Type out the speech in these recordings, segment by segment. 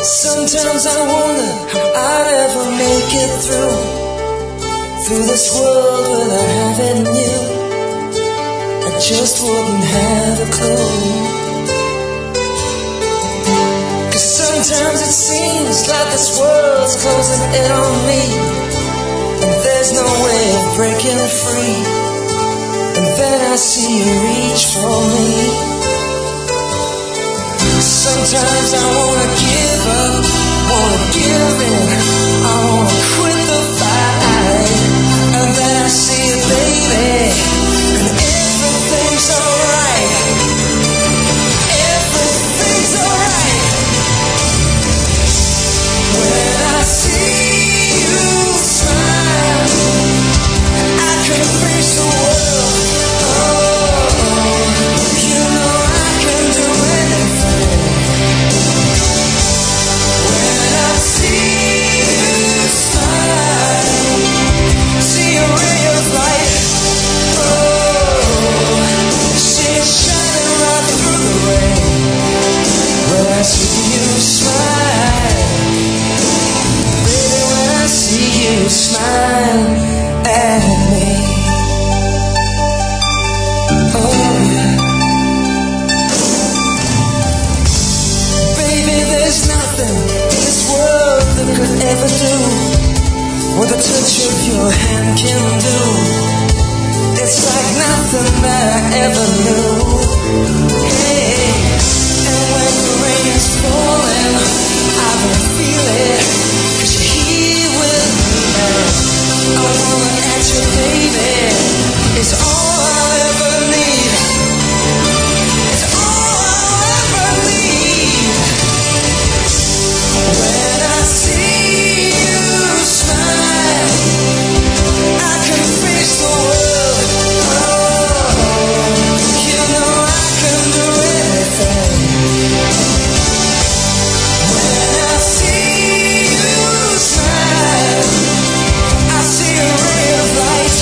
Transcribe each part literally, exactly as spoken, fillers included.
Sometimes I wonder how I'd ever make it through Through this world without having you I just wouldn't have a clue Cause sometimes it seems like this world's closing in on me And there's no way of breaking free And then I see you reach for me Sometimes I wanna give up, wanna give in, I wanna quit the fight And then I see you, baby, and everything's alright Everything's alright When I see you smile I can face the world, oh, you know I can do anything Smile at me. Oh yeah. Baby, there's nothing this world that could ever do what the touch of your hand can do. It's like nothing that I ever knew. Hey, and when the rain is falling, I can feel it. Cause you're here with me. I wanna at you, baby. It's all I'll ever need. It's all I'll ever need. When I see you smile, I can face the world. Oh, you know I can do anything. When I see you smile, I see a ray of light,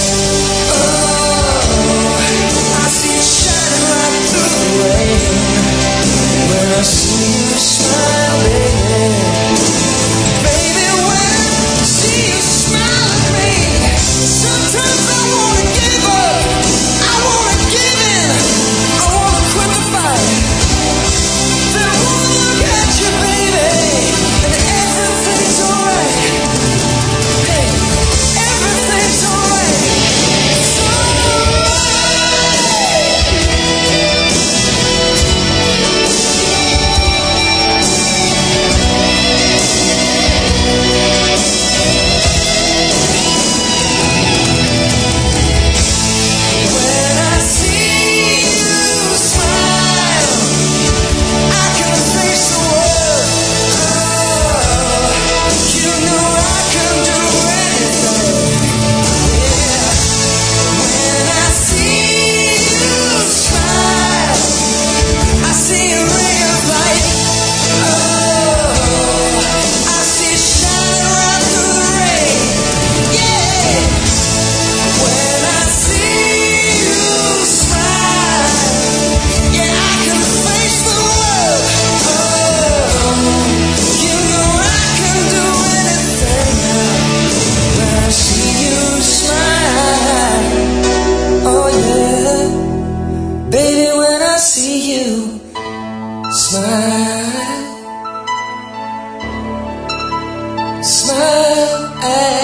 oh, I see it shining right through the rain. When I see you smile, baby, baby, when I see you smile at me, sometimes I wanna give up, I wanna give in, I wanna quit the fight. Then I wanna look at you, baby, and everything's alright. Hey. Everything's alright. It's alright. When I see you smile, I can face the world. Oh, you know I can do anything. Yeah. When I see you smile, I see a ray of light. Oh, I see it shine right through the rain. Yeah. When I see you smile, yeah, I can face the world. Oh, you know I can do anything now. When I see you smile, oh yeah, baby, when I see you smile, smile at